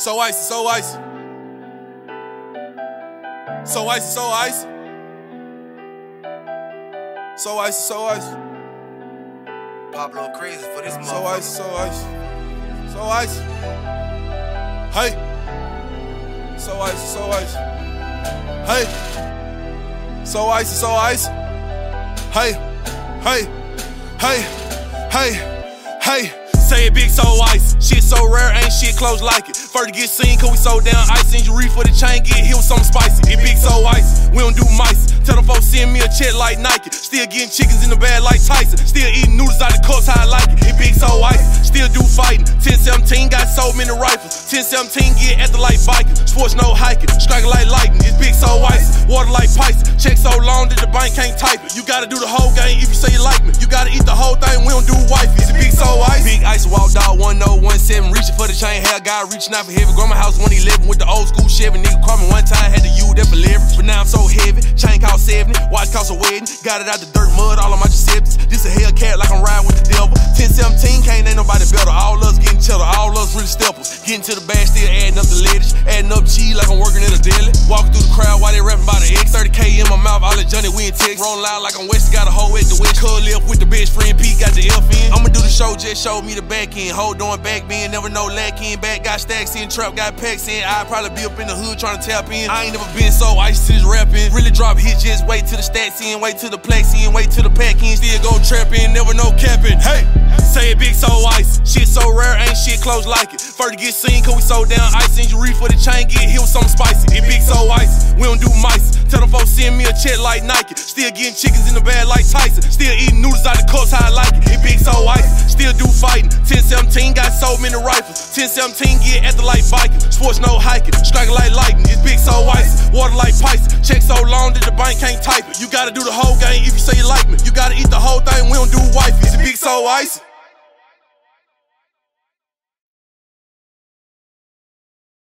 So icy, so icy. So icy, so icy. So icy, so icy. Pop a little crazy for this motherfucker. So icy, so icy. So icy. Hey. So icy, so icy. Hey. So icy, so icy. Hey. Hey. Hey. Hey. Hey. Say it big, so ice. Shit so rare, ain't shit close like it. First to get seen, cause we so down ice. Injury for the chain, get hit with something spicy. It big, so ice. We don't do mice. Tell them folks send me a check like Nike. Still getting chickens in the bag like Tyson. Still eating noodles out the cups, how I like it. It big, so ice. Still do fighting. 10-17 got so many rifles. 10-17 get at the like Vikings. Sports no hiking. Striking like lightning. It's big, so ice. Water like pipes. Check so long that the bank can't type it. You gotta do the whole game if you say you like me. You gotta eat the whole thing. We don't do wifey. It's big, so ice. Big ice. Walk dog 1017, reaching for the chain, hair guy reaching out for heavy. Grandma house 111 with the old school Chevy. Nigga called me one time, had to use that for leverage. But now I'm so heavy, chain cost 70, watch cost a wedding. Got it out the dirt mud, all of my Giuseppe's. This a Hellcat like I'm riding with the devil. 1017 can't ain't nobody better. All us getting cheddar, all us really steppers. Getting to the bag, still adding up the lettuce, adding up cheese like I'm working at a deli. Walking through the crowd while they rapping about the X. 30K in my mouth, all that Johnny we in text. Rolling loud like I'm West, got a hoe at the West. Cuz live with the best friend Pete, got the F in. I'ma do the show, just show me the back end. Hold on back bend, never know lack in. Back got stacks in, trap got packs in. I'd probably be up in the hood trying to tap in. I ain't never been so icy to this rapping. Really drop hits, just wait till the stats in. Wait till the plex in, wait till the pack in. Still go trapping, never know capping. Hey, say it big, so icy. Shit so rare, ain't shit close like it. First to get seen, cause we so down ice. Injury for the chain, get hit with something spicy. It big, so icy. We don't do mice. Tell them folks send me a check like Nike. Still getting chickens in the bag like Tyson. Still eating noodles out the cups, how I like it. It big, so icy. Still do fighting. 10-17 got so many rifles. 10-17 get at the like Vikings. Sports no hiking. Striking like lightning. It's big, so icy. Water like pipes. Check so long that the bank can't type it. You gotta do the whole game if you say you like me. You gotta eat the whole thing. We don't do wifey. It's big, so icy.